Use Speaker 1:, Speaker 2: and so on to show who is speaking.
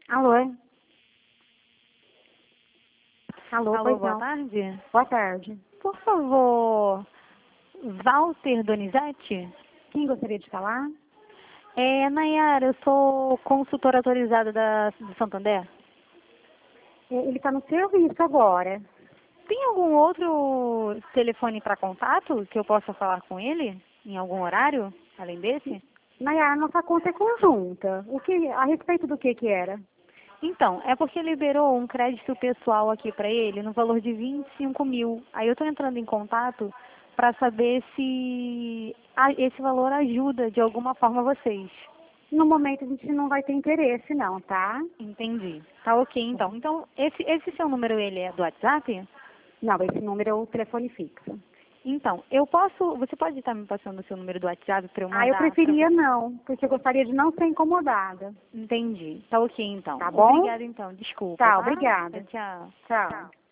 Speaker 1: Alô? Alô,
Speaker 2: Alô,
Speaker 1: pois
Speaker 2: boa
Speaker 1: não.
Speaker 2: tarde.
Speaker 1: Boa tarde.
Speaker 2: Por favor, Walter Donizete?
Speaker 1: Quem gostaria de falar?
Speaker 2: Nayara, eu sou consultora autorizada do Santander.
Speaker 1: Ele está no serviço agora.
Speaker 2: Tem algum outro telefone para contato que eu possa falar com ele em algum horário, além desse?
Speaker 1: Nayara, nossa conta é conjunta. A respeito do que era?
Speaker 2: Então, é porque liberou um crédito pessoal aqui para ele no valor de 25 mil. Aí eu estou entrando em contato para saber se esse valor ajuda de alguma forma vocês.
Speaker 1: No momento a gente não vai ter interesse não, tá?
Speaker 2: Entendi. Tá ok, então. Então, esse seu número, ele é do WhatsApp?
Speaker 1: Não, esse número é o telefone fixo.
Speaker 2: Então, você pode estar me passando o seu número do WhatsApp para eu
Speaker 1: Eu
Speaker 2: mandar para
Speaker 1: preferia
Speaker 2: você?
Speaker 1: não, porque eu gostaria de não ser incomodada.
Speaker 2: Entendi. Tá ok, então.
Speaker 1: Tá bom?
Speaker 2: Obrigada, então. Desculpa,
Speaker 1: Tá,
Speaker 2: tá?
Speaker 1: obrigada.
Speaker 2: Tchau.
Speaker 1: Tchau.